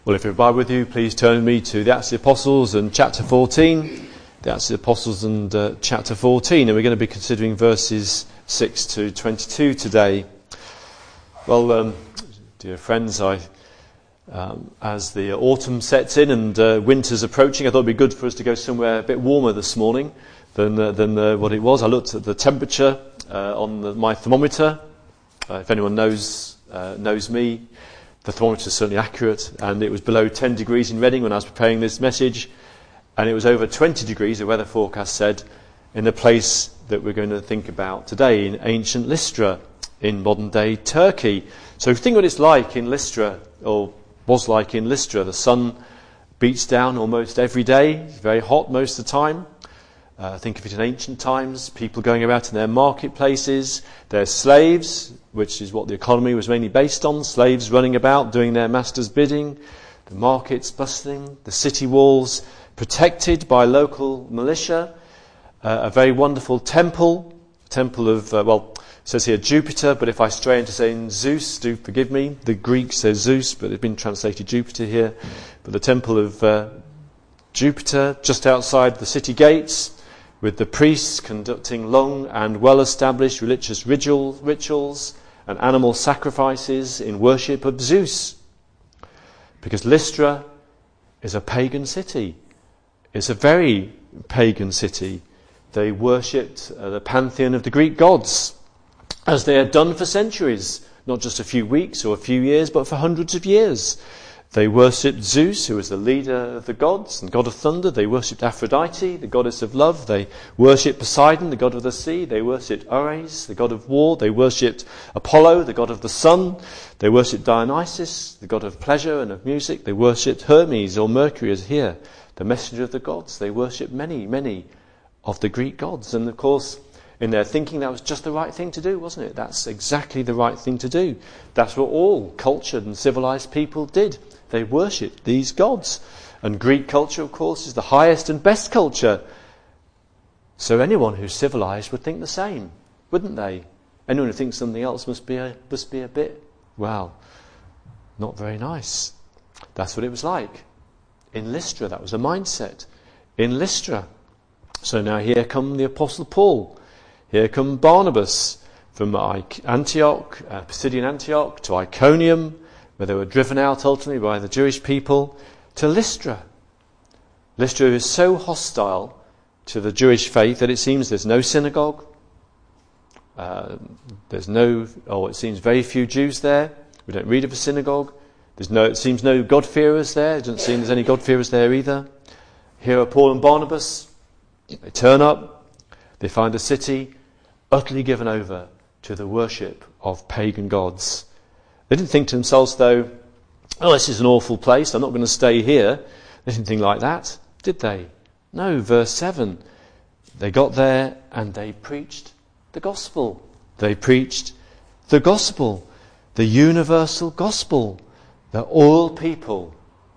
Well, if you're Bible with you, please turn with me to the Acts of the Apostles and chapter 14. The Acts of the Apostles and chapter 14, and we're going to be considering verses 6 to 22 today. Well, dear friends, as the autumn sets in and winter's approaching, I thought it would be good for us to go somewhere a bit warmer this morning than what it was. I looked at the temperature on my thermometer. If anyone knows me, the thermometer is certainly accurate, and it was below 10 degrees in Reading when I was preparing this message, and it was over 20 degrees, the weather forecast said, in the place that we're going to think about today, in ancient Lystra, in modern-day Turkey. So think what it's like in Lystra, or was like in Lystra. The sun beats down almost every day, it's very hot most of the time. Think of it in ancient times, people going about in their marketplaces, their slaves, which is what the economy was mainly based on, slaves running about doing their master's bidding, the markets bustling, the city walls protected by local militia, a very wonderful temple of, it says here Jupiter, but if I stray into saying Zeus, do forgive me, the Greek says Zeus, but it's been translated Jupiter here, but the temple of Jupiter just outside the city gates, with the priests conducting long and well-established religious rituals and animal sacrifices in worship of Zeus. Because Lystra is a pagan city. It's a very pagan city. They worshipped the pantheon of the Greek gods, as they had done for centuries, not just a few weeks or a few years, but for hundreds of years. They worshipped Zeus, who was the leader of the gods and god of thunder. They worshipped Aphrodite, the goddess of love. They worshipped Poseidon, the god of the sea. They worshipped Ares, the god of war. They worshipped Apollo, the god of the sun. They worshipped Dionysus, the god of pleasure and of music. They worshipped Hermes, or Mercury as here, the messenger of the gods. They worshipped many, many of the Greek gods. And of course, in their thinking, that was just the right thing to do, wasn't it? That's exactly the right thing to do. That's what all cultured and civilized people did. They worshipped these gods. And Greek culture, of course, is the highest and best culture. So anyone who's civilized would think the same, wouldn't they? Anyone who thinks something else must be a bit, not very nice. That's what it was like. In Lystra, that was a mindset. In Lystra. So now here come the Apostle Paul. Here come Barnabas from Antioch, Pisidian Antioch, to Iconium, where they were driven out ultimately by the Jewish people, to Lystra. Lystra is so hostile to the Jewish faith that it seems there's no synagogue. It seems very few Jews there. We don't read of a synagogue. It seems no God-fearers there. It doesn't seem there's any God-fearers there either. Here are Paul and Barnabas. They turn up. They find a city utterly given over to the worship of pagan gods. They didn't think to themselves, though, this is an awful place, I'm not going to stay here. They didn't think like that, did they? No, verse 7. They got there and they preached the gospel. They preached the gospel, the universal gospel, that all people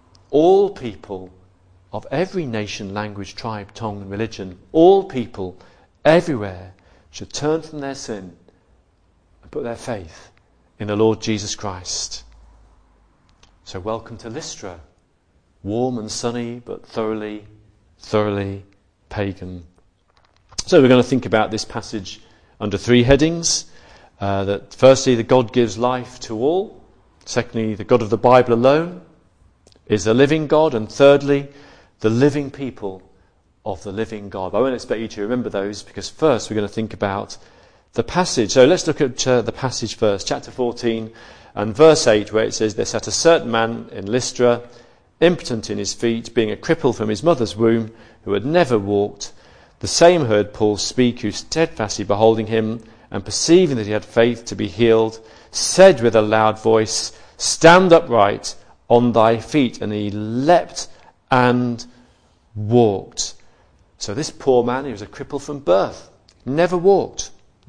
of every nation, language, tribe, tongue and religion, all people everywhere should turn from their sin and put their faith in the Lord Jesus Christ. So welcome to Lystra, warm and sunny, but thoroughly pagan. So we're going to think about this passage under three headings. That firstly, that God gives life to all. Secondly, the God of the Bible alone is the living God. And thirdly, the living people of the living God. I won't expect you to remember those, because first we're going to think about the passage. So let's look at the passage first, chapter 14 and verse 8, where it says, "There sat a certain man in Lystra, impotent in his feet, being a cripple from his mother's womb, who had never walked. The same heard Paul speak, who steadfastly beholding him, and perceiving that he had faith to be healed, said with a loud voice, 'Stand upright on thy feet.' And he leapt and walked." So this poor man, he was a cripple from birth, never walked.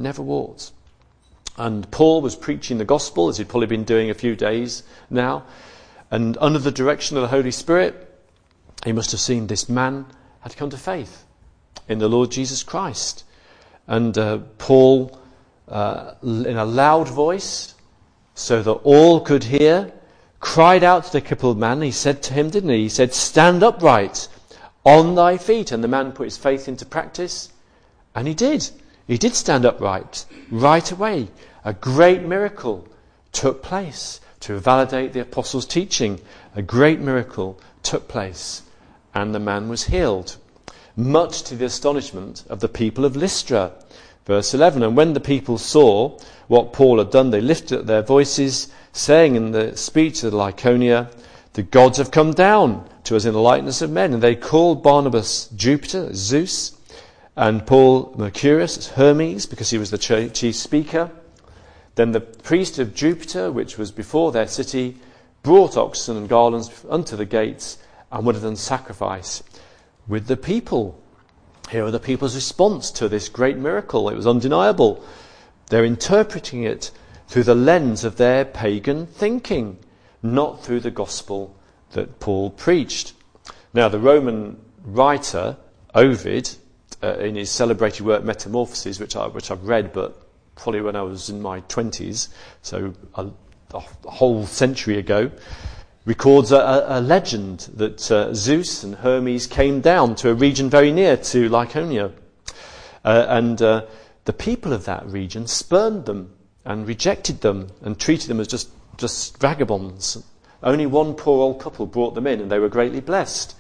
And Paul was preaching the gospel, as he'd probably been doing a few days now. And under the direction of the Holy Spirit, he must have seen this man had come to faith in the Lord Jesus Christ. And Paul, in a loud voice, so that all could hear, cried out to the crippled man. He said to him, didn't he? He said, stand upright on thy feet. And the man put his faith into practice. And he did. He did stand upright right away. A great miracle took place to validate the apostles' teaching. A great miracle took place. And the man was healed, much to the astonishment of the people of Lystra. Verse 11, and when the people saw what Paul had done, they lifted up their voices, saying in the speech of the Lycaonia, the gods have come down to us in the likeness of men. And they called Barnabas Jupiter, Zeus, and Paul Mercurius, Hermes, because he was the chief speaker. Then the priest of Jupiter, which was before their city, brought oxen and garlands unto the gates, and would have done sacrifice with the people. Here are the people's response to this great miracle. It was undeniable. They're interpreting it through the lens of their pagan thinking, not through the gospel that Paul preached. Now, the Roman writer, Ovid, in his celebrated work Metamorphoses, which I've read, but probably when I was in my 20s, so a whole century ago, records a legend that Zeus and Hermes came down to a region very near to Lycaonia. And the people of that region spurned them and rejected them and treated them as just vagabonds. Only one poor old couple brought them in, and they were greatly blessed.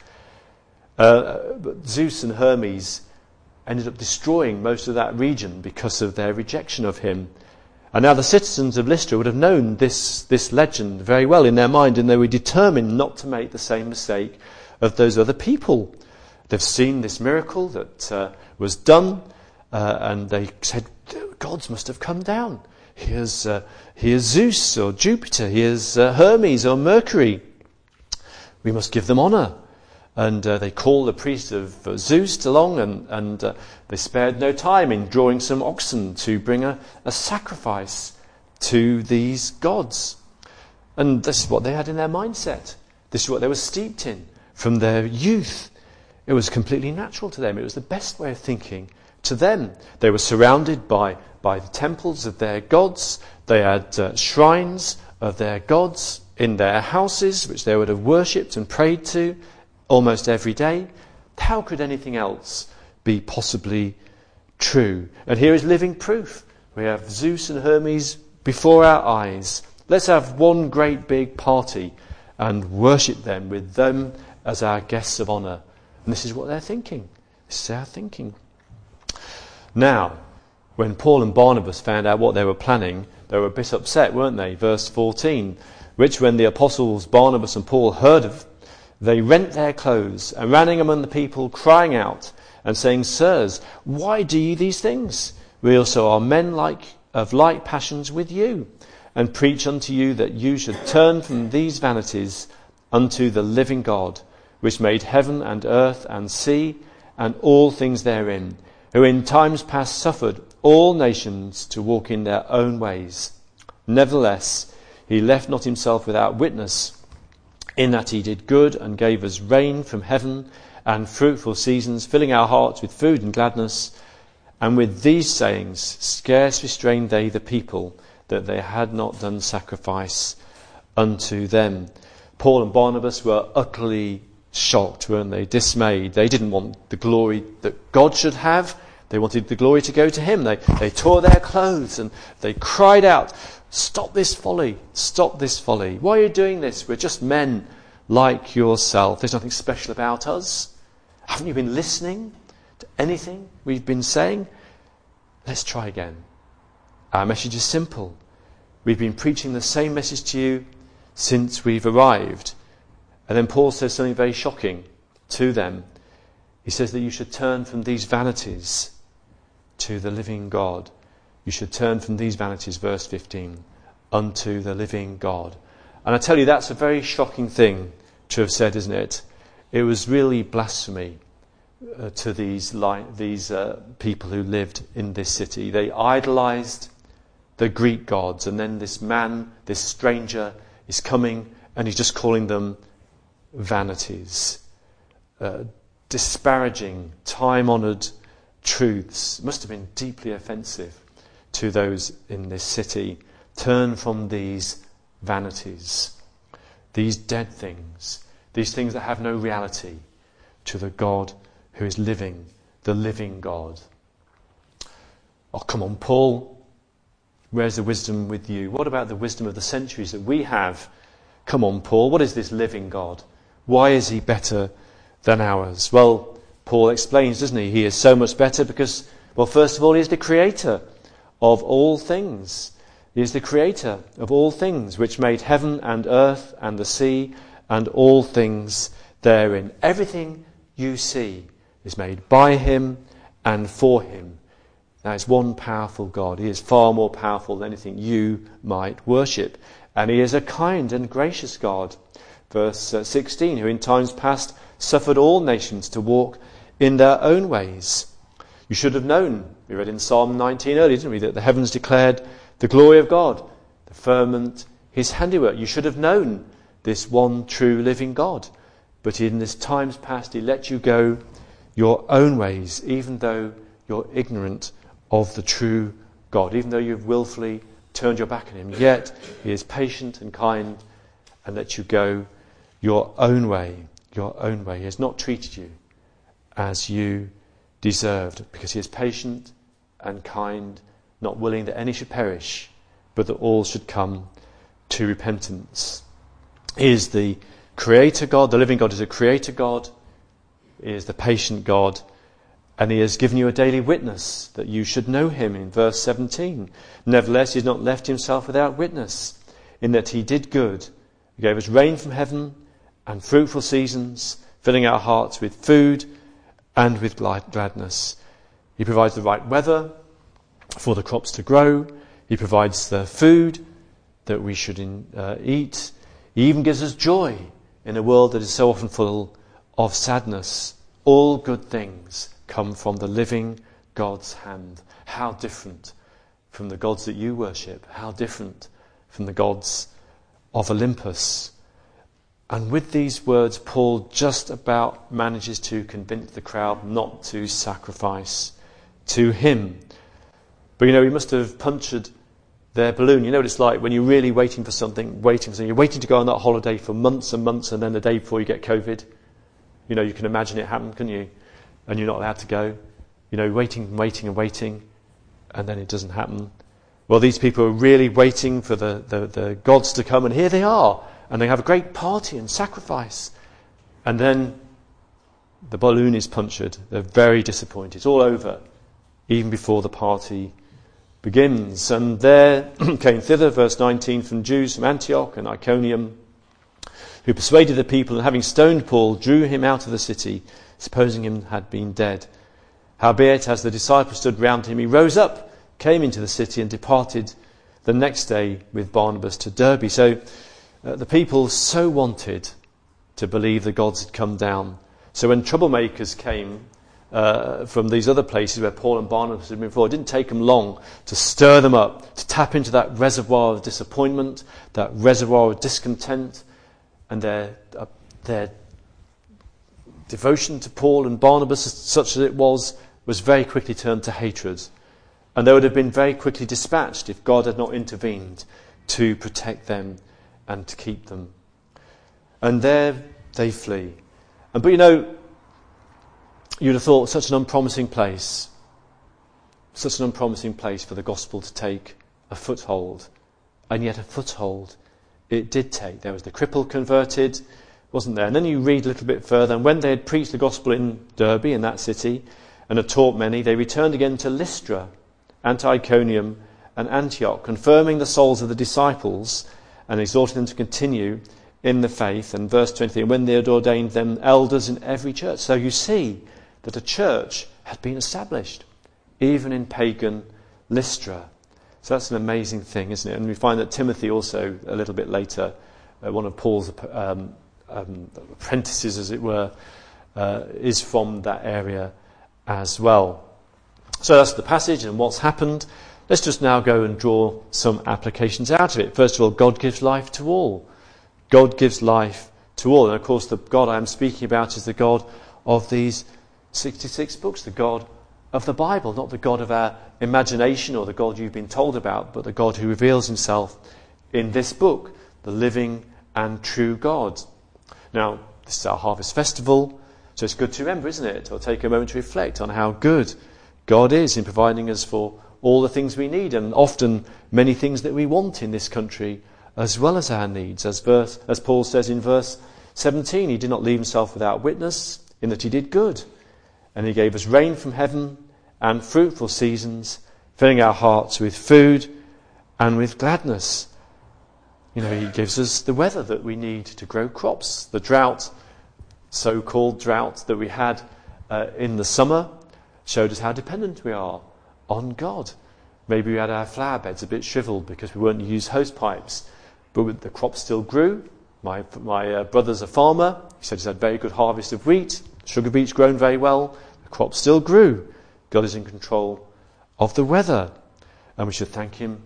But Zeus and Hermes ended up destroying most of that region because of their rejection of him. And now the citizens of Lystra would have known this legend very well in their mind, and they were determined not to make the same mistake of those other people. They've seen this miracle that was done, and they said, gods must have come down. Here's Zeus or Jupiter. Here's Hermes or Mercury. We must give them honour. And they called the priest of Zeus along, and they spared no time in drawing some oxen to bring a sacrifice to these gods. And this is what they had in their mindset. This is what they were steeped in from their youth. It was completely natural to them. It was the best way of thinking to them. They were surrounded by the temples of their gods. They had shrines of their gods in their houses, which they would have worshipped and prayed to almost every day. How could anything else be possibly true? And here is living proof. We have Zeus and Hermes before our eyes. Let's have one great big party and worship them with them as our guests of honour. And this is what they're thinking. This is our thinking. Now, when Paul and Barnabas found out what they were planning, they were a bit upset, weren't they? Verse 14, which when the apostles Barnabas and Paul heard of, they rent their clothes and ran among the people, crying out and saying, Sirs, why do ye these things? We also are men of like passions with you, and preach unto you that you should turn from these vanities unto the living God, which made heaven and earth and sea and all things therein, who in times past suffered all nations to walk in their own ways. Nevertheless, he left not himself without witness, in that he did good and gave us rain from heaven and fruitful seasons, filling our hearts with food and gladness. And with these sayings scarce restrained they the people, that they had not done sacrifice unto them. Paul and Barnabas were utterly shocked, weren't they? Dismayed. They didn't want the glory that God should have. They wanted the glory to go to him. They tore their clothes and they cried out, stop this folly, stop this folly. Why are you doing this? We're just men like yourself. There's nothing special about us. Haven't you been listening to anything we've been saying? Let's try again. Our message is simple. We've been preaching the same message to you since we've arrived. And then Paul says something very shocking to them. He says that you should turn from these vanities to the living God. You should turn from these vanities, verse 15, unto the living God. And I tell you, that's a very shocking thing to have said, isn't it? It was really blasphemy to these people who lived in this city. They idolized the Greek gods, and then this man, this stranger, is coming and he's just calling them vanities. Disparaging, time-honoured truths. Must have been deeply offensive to those in this city. Turn from these vanities. these dead things, these things that have no reality, to the God who is living, the living God. Oh, come on, Paul. Where's the wisdom with you? What about the wisdom of the centuries that we have? Come on, Paul. What is this living God? Why is he better than ours? Well, Paul explains, doesn't he? He is so much better because, well, first of all, he is the creator of all things. He is the creator of all things, which made heaven and earth and the sea and all things therein. Everything you see is made by him and for him. Now, it's one powerful God. He is far more powerful than anything you might worship. And he is a kind and gracious God. Verse 16, who in times past suffered all nations to walk in their own ways. You should have known, we read in Psalm 19 earlier, didn't we, that the heavens declared the glory of God, the firmament his handiwork. You should have known this one true living God. But in this times past, he let you go your own ways, even though you're ignorant of the true God, even though you've willfully turned your back on him. Yet he is patient and kind and lets you go your own way, your own way. He has not treated you as you deserved, because he is patient and kind, not willing that any should perish, but that all should come to repentance. He is the creator God. The living God is a creator God. He is the patient God. And he has given you a daily witness that you should know him in verse 17. Nevertheless, he has not left himself without witness, in that he did good. He gave us rain from heaven and fruitful seasons, filling our hearts with food and with gladness. He provides the right weather for the crops to grow. He provides the food that we should eat. He even gives us joy in a world that is so often full of sadness. All good things come from the living God's hand. How different from the gods that you worship. How different from the gods of Olympus. And with these words, Paul just about manages to convince the crowd not to sacrifice to him. But he must have punctured their balloon. You know what it's like when you're really waiting for something. You're waiting to go on that holiday for months and months, and then the day before you get COVID. You can imagine it happen, can you? And you're not allowed to go. Waiting, and then it doesn't happen. Well, these people are really waiting for the gods to come, and here they are. And they have a great party and sacrifice. And then the balloon is punctured. They're very disappointed. It's all over, even before the party begins. And there came thither, verse 19, from Jews from Antioch and Iconium, who persuaded the people, and having stoned Paul, drew him out of the city, supposing him had been dead. Howbeit, as the disciples stood round him, he rose up, came into the city, and departed the next day with Barnabas to Derbe. So the people so wanted to believe the gods had come down. So when troublemakers came from these other places where Paul and Barnabas had been before, it didn't take them long to stir them up, to tap into that reservoir of disappointment, that reservoir of discontent, and their devotion to Paul and Barnabas, such as it was very quickly turned to hatred. And they would have been very quickly dispatched if God had not intervened to protect them and to keep them. And there they flee. But you'd have thought such an unpromising place for the gospel to take a foothold. And yet a foothold it did take. There was the cripple converted, wasn't there? And then you read a little bit further, and when they had preached the gospel in Derbe, in that city, and had taught many, they returned again to Lystra, and to Iconium, and Antioch, confirming the souls of the disciples, and exhorting them to continue in the faith. And verse 23, and when they had ordained them elders in every church. So you see that a church had been established, even in pagan Lystra. So that's an amazing thing, isn't it? And we find that Timothy also, a little bit later, one of Paul's apprentices, as it were, is from that area as well. So that's the passage and what's happened. Let's just now go and draw some applications out of it. First of all, God gives life to all. God gives life to all. And of course, the God I am speaking about is the God of these 66 books, the God of the Bible, not the God of our imagination or the God you've been told about, but the God who reveals himself in this book, the living and true God. Now, this is our harvest festival, so it's good to remember, isn't it? Or take a moment to reflect on how good God is in providing us for all the things we need, and often many things that we want in this country, as well as our needs. As Paul says in verse 17, he did not leave himself without witness, in that he did good. And he gave us rain from heaven and fruitful seasons, filling our hearts with food and with gladness. He gives us the weather that we need to grow crops. The drought, so-called drought that we had in the summer, showed us how dependent we are on God. Maybe we had our flower beds a bit shriveled because we weren't using hose pipes, but the crop still grew. My brother's a farmer. He said he's had a very good harvest of wheat. Sugar beet's grown very well. The crop still grew. God is in control of the weather, and we should thank him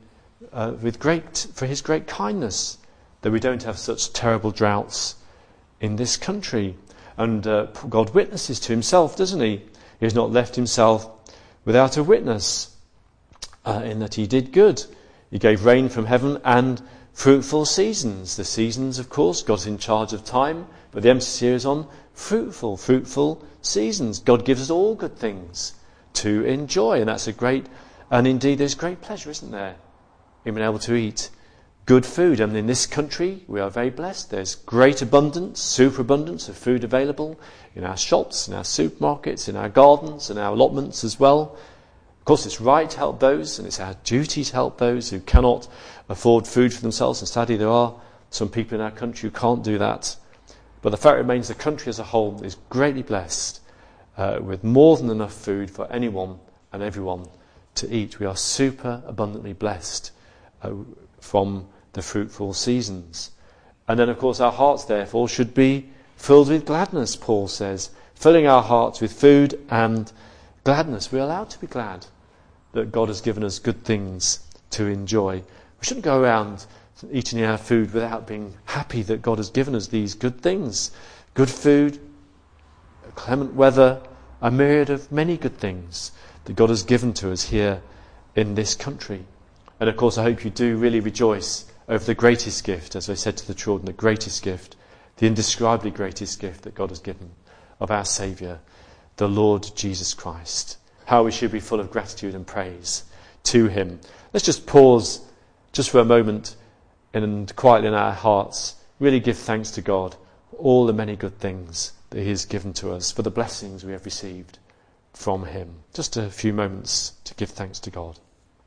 for his great kindness that we don't have such terrible droughts in this country. And God witnesses to himself, doesn't he? He has not left himself without a witness in that he did good. He gave rain from heaven and fruitful seasons. The seasons, of course, God's in charge of time, but the emphasis here is on fruitful seasons. God gives us all good things to enjoy, and that's and indeed there's great pleasure, isn't there, in being able to eat good food. And in this country we are very blessed. There's great abundance, superabundance of food available in our shops, in our supermarkets, in our gardens, and our allotments as well. Of course, it's right to help those, and it's our duty to help those who cannot afford food for themselves. And sadly, there are some people in our country who can't do that. But the fact remains the country as a whole is greatly blessed with more than enough food for anyone and everyone to eat. We are super abundantly blessed from the fruitful seasons. And then, of course, our hearts, therefore, should be filled with gladness, Paul says, filling our hearts with food and gladness. We're allowed to be glad that God has given us good things to enjoy. We shouldn't go around eating our food without being happy that God has given us these good things. Good food, clement weather, a myriad of many good things that God has given to us here in this country. And of course, I hope you do really rejoice over the greatest gift, as I said to the children, the greatest gift, the indescribably greatest gift that God has given of our Saviour, the Lord Jesus Christ. How we should be full of gratitude and praise to him. Let's just pause just for a moment and quietly in our hearts really give thanks to God for all the many good things that he has given to us, for the blessings we have received from him. Just a few moments to give thanks to God.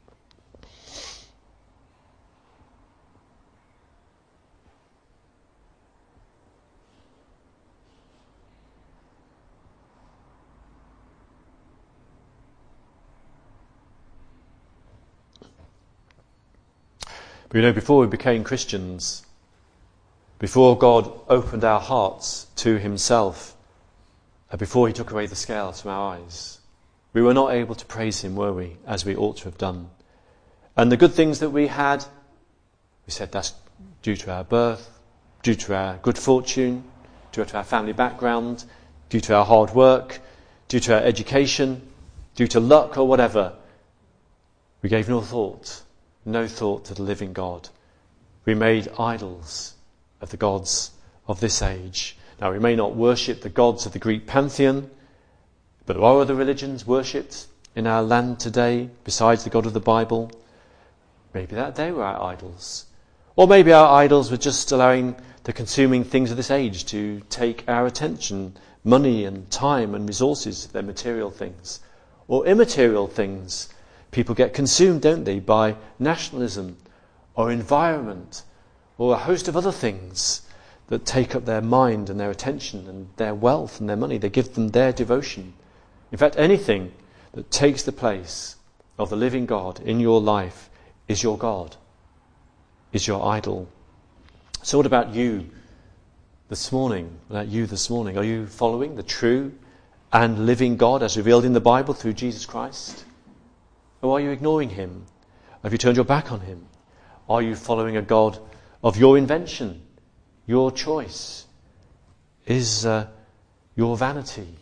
But before we became Christians, before God opened our hearts to himself, before he took away the scales from our eyes, we were not able to praise him, were we, as we ought to have done. And the good things that we had, we said that's due to our birth, due to our good fortune, due to our family background, due to our hard work, due to our education, due to luck or whatever. We gave no thought to the living God. We made idols of the gods of this age. Now, we may not worship the gods of the Greek pantheon, but there are other religions worshipped in our land today besides the God of the Bible. Maybe that they were our idols. Or maybe our idols were just allowing the consuming things of this age to take our attention, money and time and resources, their material things. Or immaterial things. People get consumed, don't they, by nationalism or environment or a host of other things that take up their mind and their attention and their wealth and their money. They give them their devotion. In fact, anything that takes the place of the living God in your life is your God, is your idol. So what about you this morning? Are you following the true and living God as revealed in the Bible through Jesus Christ? Or are you ignoring him? Have you turned your back on him? Are you following a God of your invention, your choice? Is your vanity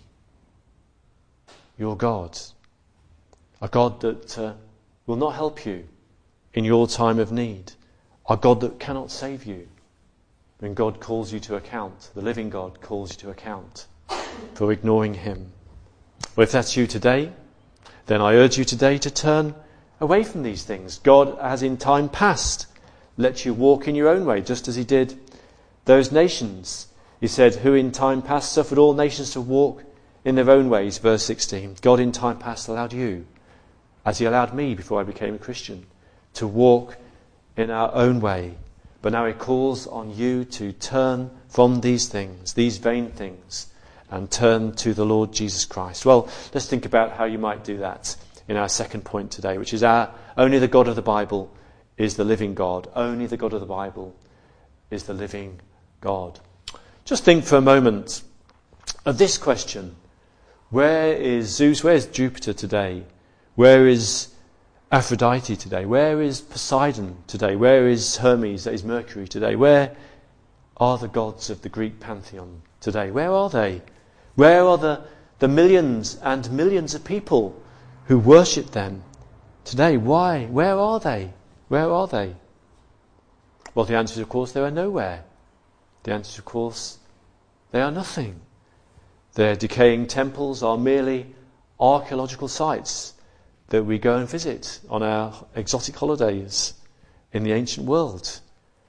your God? A God that will not help you in your time of need? A God that cannot save you? when God calls you to account, the living God calls you to account for ignoring him. Well, if that's you today, then I urge you today to turn away from these things. God has in time past let you walk in your own way, just as he did those nations. He said, who in time past suffered all nations to walk in their own ways, verse 16. God in time past allowed you, as he allowed me before I became a Christian, to walk in our own way. But now he calls on you to turn from these things, these vain things, and turn to the Lord Jesus Christ. Well, let's think about how you might do that in our second point today, which is only the God of the Bible is the living God. Only the God of the Bible is the living God. Just think for a moment of this question. Where is Zeus? Where's Jupiter today? Where is Aphrodite today? Where is Poseidon today? Where is Hermes, that is Mercury, today? Where are the gods of the Greek pantheon today? Where are they? Where are the millions and millions of people who worship them today? Why? Where are they? Where are they? Well, the answer is, of course, they are nowhere. The answer is, of course, they are nothing. Their decaying temples are merely archaeological sites that we go and visit on our exotic holidays in the ancient world.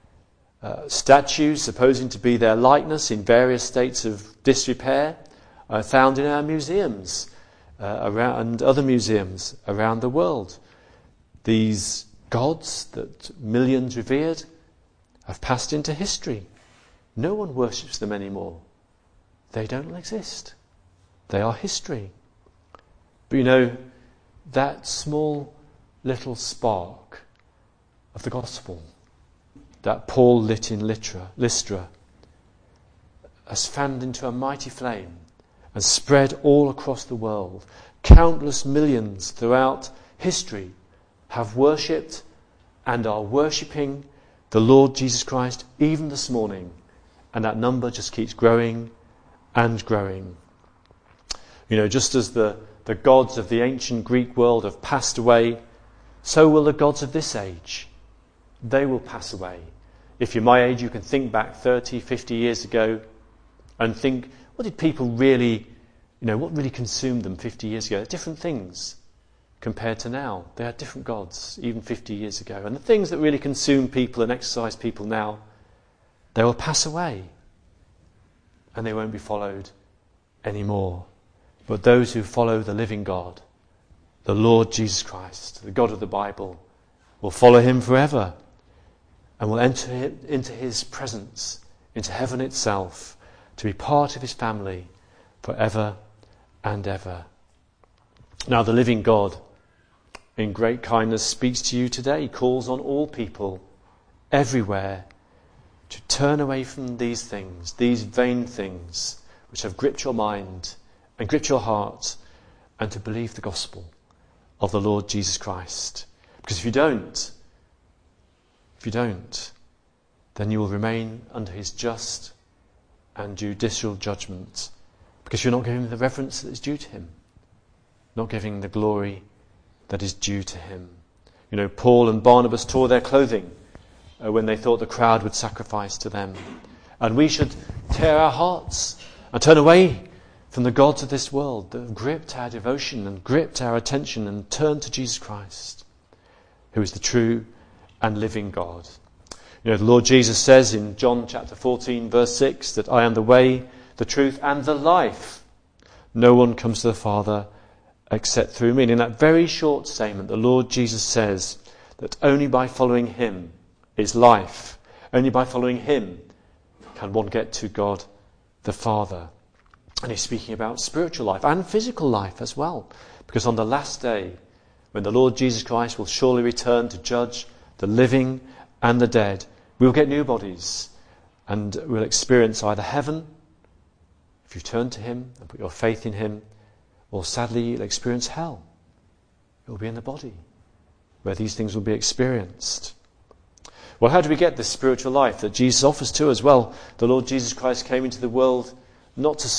Statues supposing to be their likeness in various states of disrepair are found in our museums and other museums around the world. These gods that millions revered have passed into history. No one worships them anymore. They don't exist. They are history. But you know, that small little spark of the gospel that Paul lit in Lystra has fanned into a mighty flame and spread all across the world. Countless millions throughout history have worshipped and are worshipping the Lord Jesus Christ even this morning, and that number just keeps growing and growing. You know, just as the gods of the ancient Greek world have passed away, so will the gods of this age. They will pass away. If you're my age, you can think back 30, 50 years ago and think, what did people really, what really consumed them 50 years ago? Different things compared to now. They had different gods, even 50 years ago. And the things that really consume people and exercise people now, they will pass away and they won't be followed anymore. But those who follow the living God, the Lord Jesus Christ, the God of the Bible, will follow him forever and will enter into his presence, into heaven itself, to be part of his family forever and ever. Now the living God, in great kindness, speaks to you today, calls on all people everywhere to turn away from these things, these vain things which have gripped your mind and gripped your heart, and to believe the gospel of the Lord Jesus Christ. Because if you don't, then you will remain under his just and judicial judgment, because you're not giving the reverence that is due to him, not giving the glory that is due to him. You know, Paul and Barnabas tore their clothing when they thought the crowd would sacrifice to them. And we should tear our hearts and turn away from the gods of this world that have gripped our devotion and gripped our attention, and turn to Jesus Christ, who is the true and living God. You know, the Lord Jesus says in John chapter 14, verse 6, that I am the way, the truth, and the life. No one comes to the Father except through me. And in that very short statement, the Lord Jesus says that only by following him is life. Only by following him can one get to God the Father. And he's speaking about spiritual life and physical life as well. Because on the last day, when the Lord Jesus Christ will surely return to judge the living and the dead, we'll get new bodies and we'll experience either heaven, if you turn to him and put your faith in him, or sadly you'll experience hell. It will be in the body where these things will be experienced. Well, how do we get this spiritual life that Jesus offers to us? Well, the Lord Jesus Christ came into the world not to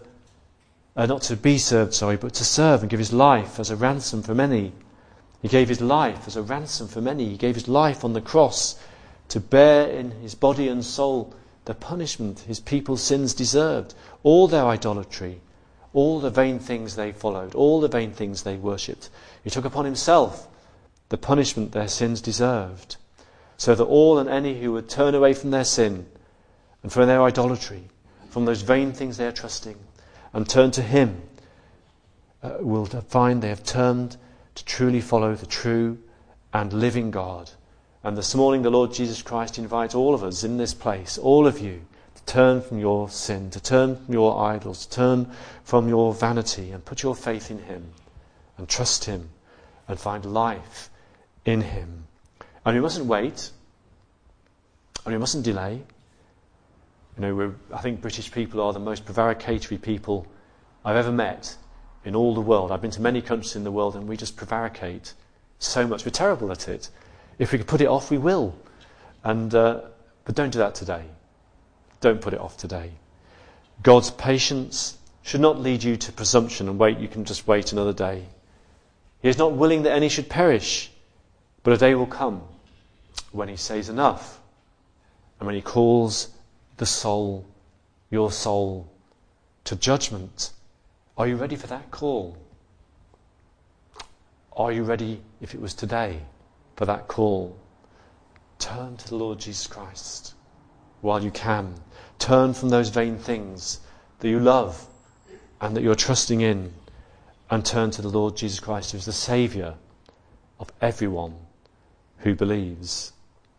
be served, but to serve and give his life as a ransom for many. He gave his life as a ransom for many. He gave his life on the cross to bear in his body and soul the punishment his people's sins deserved. All their idolatry, all the vain things they followed, all the vain things they worshipped. He took upon himself the punishment their sins deserved, so that all and any who would turn away from their sin and from their idolatry, from those vain things they are trusting, and turn to him, will find they have turned to truly follow the true and living God. And this morning the Lord Jesus Christ invites all of us in this place, all of you, to turn from your sin, to turn from your idols, to turn from your vanity and put your faith in him and trust him and find life in him. And we mustn't wait, and we mustn't delay. I think British people are the most prevaricatory people I've ever met in all the world. I've been to many countries in the world and we just prevaricate so much. We're terrible at it. If we can put it off, we will. But don't do that today. Don't put it off today. God's patience should not lead you to presumption and wait. You can just wait another day. He is not willing that any should perish, but a day will come when he says enough, and when he calls the soul, your soul, to judgment. Are you ready for that call? Are you ready, if it was today, for that call? Turn to the Lord Jesus Christ while you can. Turn from those vain things that you love and that you're trusting in, and turn to the Lord Jesus Christ, who is the Saviour of everyone who believes.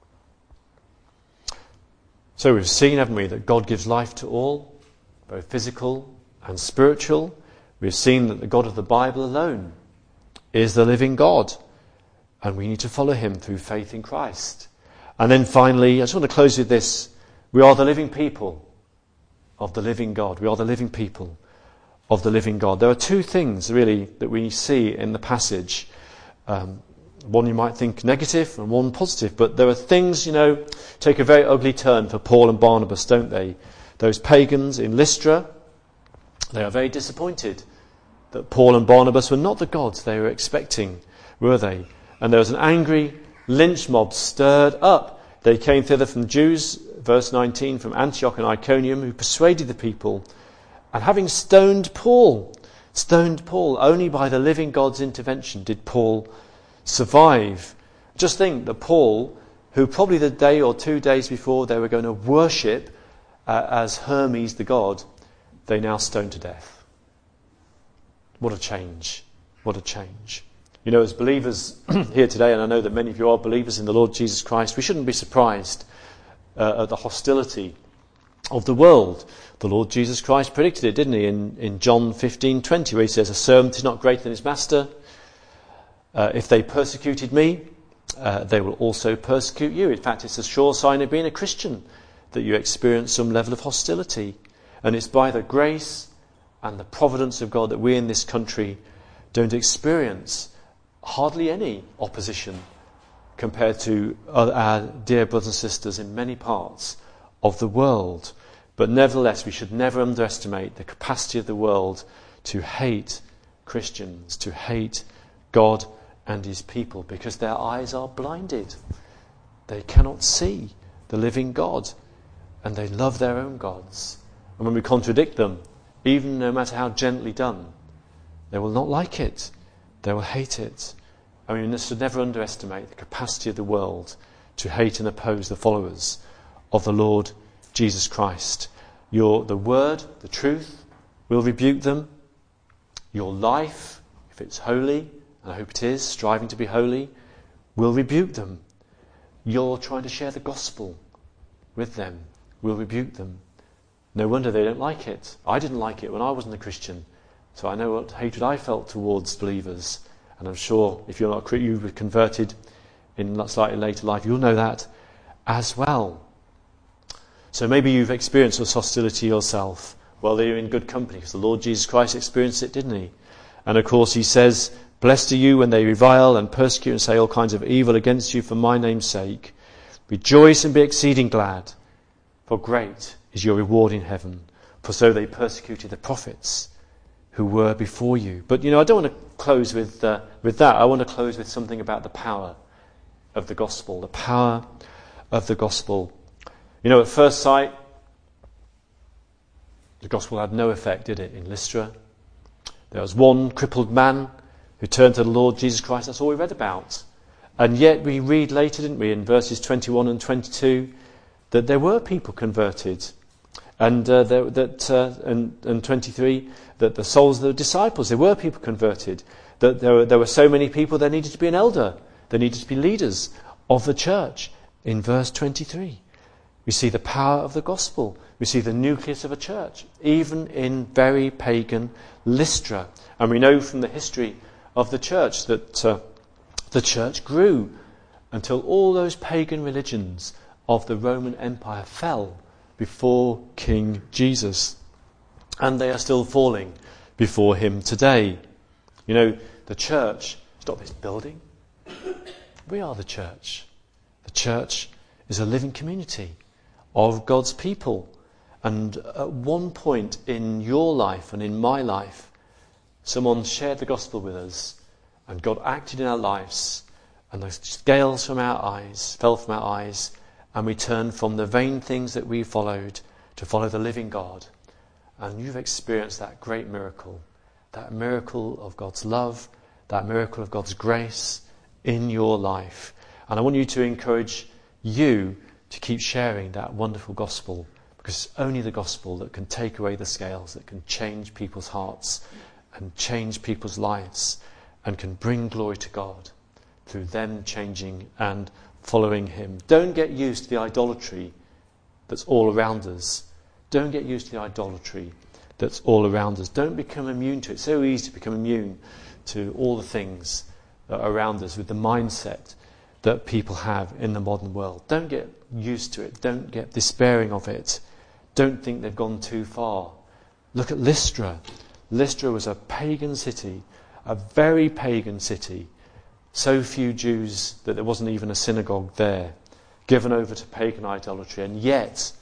So we've seen, haven't we, that God gives life to all, both physical and spiritual. We've seen that the God of the Bible alone is the living God, and we need to follow him through faith in Christ. And then finally, I just want to close with this. We are the living people of the living God. We are the living people of the living God. There are two things, really, that we see in the passage. One you might think negative and one positive, but there are things, take a very ugly turn for Paul and Barnabas, don't they? Those pagans in Lystra, they are very disappointed that Paul and Barnabas were not the gods they were expecting, were they? And there was an angry lynch mob stirred up. They came thither from Jews, verse 19, from Antioch and Iconium, who persuaded the people, and having stoned Paul, only by the living God's intervention did Paul survive. Just think that Paul, who probably the day or 2 days before they were going to worship as Hermes the god, they now stoned to death. What a change. What a change. As believers here today, and I know that many of you are believers in the Lord Jesus Christ, we shouldn't be surprised at the hostility of the world. The Lord Jesus Christ predicted it, didn't he, in John 15:20, where he says, "A servant is not greater than his master. If they persecuted me, they will also persecute you." In fact, it's a sure sign of being a Christian that you experience some level of hostility. And it's by the grace and the providence of God that we in this country don't experience hardly any opposition compared to our dear brothers and sisters in many parts of the world. But nevertheless, we should never underestimate the capacity of the world to hate Christians, to hate God and his people, because their eyes are blinded. They cannot see the living God, and they love their own gods. And when we contradict them, even no matter how gently done, they will not like it. They will hate it. I mean, this should never underestimate the capacity of the world to hate and oppose the followers of the Lord Jesus Christ. The word, the truth, will rebuke them. Your life, if it's holy, and I hope it is, striving to be holy, will rebuke them. You're trying to share the gospel with them, will rebuke them. No wonder they don't like it. I didn't like it when I wasn't a Christian, so I know what hatred I felt towards believers. And I'm sure if you're not you were converted in slightly later life, you'll know that as well. So maybe you've experienced this hostility yourself. Well, you're in good company, because the Lord Jesus Christ experienced it, didn't he? And of course he says, "Blessed are you when they revile and persecute and say all kinds of evil against you for my name's sake. Rejoice and be exceeding glad, for great is your reward in heaven. For so they persecuted the prophets who were before you." But I don't want to close with that. I want to close with something about the power of the gospel. The power of the gospel. At first sight, The gospel had no effect, did it, in Lystra? There was one crippled man who turned to the Lord Jesus Christ. That's all we read about. And yet we read later, didn't we, in verses 21 and 22, that there were people converted. And and 23, that the souls of the disciples, there were people converted. That there were so many people, there needed to be an elder. There needed to be leaders of the church. In verse 23, we see the power of the gospel. We see the nucleus of a church, even in very pagan Lystra. And we know from the history of the church that the church grew until all those pagan religions of the Roman Empire fell before King Jesus. And they are still falling before him today. You know, the church is not this building. We are the church. The church is a living community of God's people. And at one point in your life and in my life, someone shared the gospel with us, and God acted in our lives, and the scales from our eyes fell from our eyes, and we turned from the vain things that we followed to follow the living God. And you've experienced that great miracle, that miracle of God's love, that miracle of God's grace in your life. And I want you to encourage you to keep sharing that wonderful gospel, because it's only the gospel that can take away the scales, that can change people's hearts and change people's lives and can bring glory to God through them changing and following him. Don't get used to the idolatry that's all around us. Don't get used to the idolatry that's all around us. Don't become immune to it. It's so easy to become immune to all the things that are around us with the mindset that people have in the modern world. Don't get used to it. Don't get despairing of it. Don't think they've gone too far. Look at Lystra. Lystra was a pagan city, a very pagan city. So few Jews that there wasn't even a synagogue there, given over to pagan idolatry. And yet,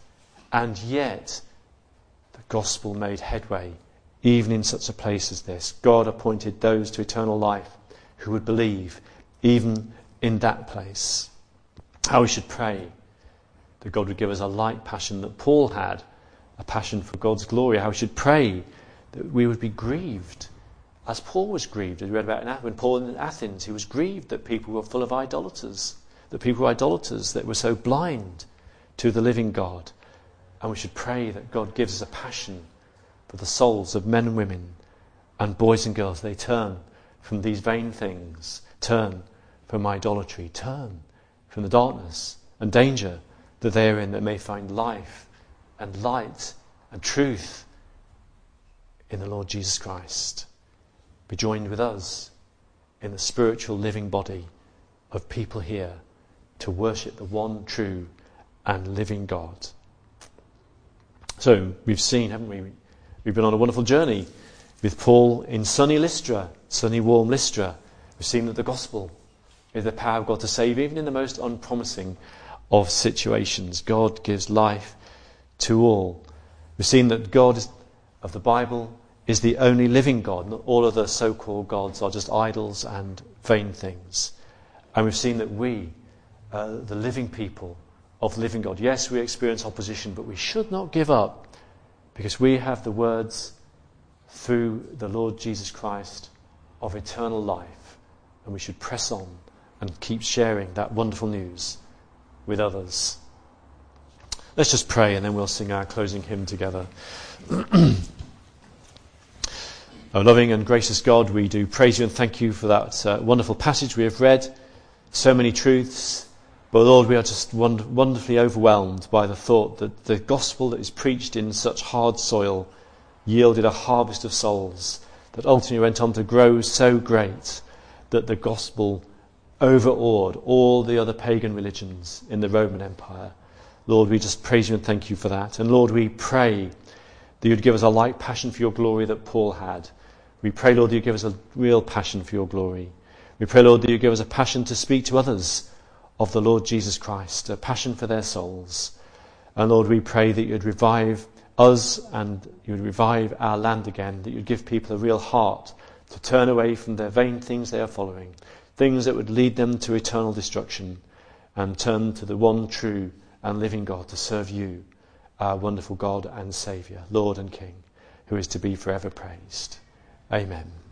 the gospel made headway, even in such a place as this. God appointed those to eternal life who would believe, even in that place. How we should pray that God would give us a like passion that Paul had, a passion for God's glory. How we should pray that we would be grieved, as Paul was grieved, as we read about when Paul in Athens, he was grieved that people were full of idolaters, that were so blind to the living God. And we should pray that God gives us a passion for the souls of men and women and boys and girls. They turn from these vain things, turn from idolatry, turn from the darkness and danger that they are in, that may find life and light and truth in the Lord Jesus Christ. Be joined with us in the spiritual living body of people here to worship the one true and living God. So we've seen, haven't we? We've been on a wonderful journey with Paul in sunny Lystra, sunny warm Lystra. We've seen that the gospel is the power of God to save, even in the most unpromising of situations. God gives life to all. We've seen that God of the Bible is the only living God. Not all other so-called gods are just idols and vain things. And we've seen that we, the living people of the living God, yes, we experience opposition, but we should not give up, because we have the words through the Lord Jesus Christ of eternal life, and we should press on and keep sharing that wonderful news with others. Let's just pray, and then we'll sing our closing hymn together. O loving and gracious God, we do praise you and thank you for that wonderful passage we have read. So many truths. But Lord, we are just wonderfully overwhelmed by the thought that the gospel that is preached in such hard soil yielded a harvest of souls that ultimately went on to grow so great that the gospel overawed all the other pagan religions in the Roman Empire. Lord, we just praise you and thank you for that. And Lord, we pray that you'd give us a like passion for your glory that Paul had. We pray, Lord, that you give us a real passion for your glory. We pray, Lord, that you give us a passion to speak to others of the Lord Jesus Christ, a passion for their souls. And Lord, we pray that you'd revive us and you'd revive our land again, that you'd give people a real heart to turn away from their vain things they are following, things that would lead them to eternal destruction, and turn to the one true and living God to serve you our wonderful God and Saviour, Lord and King, who is to be forever praised. Amen.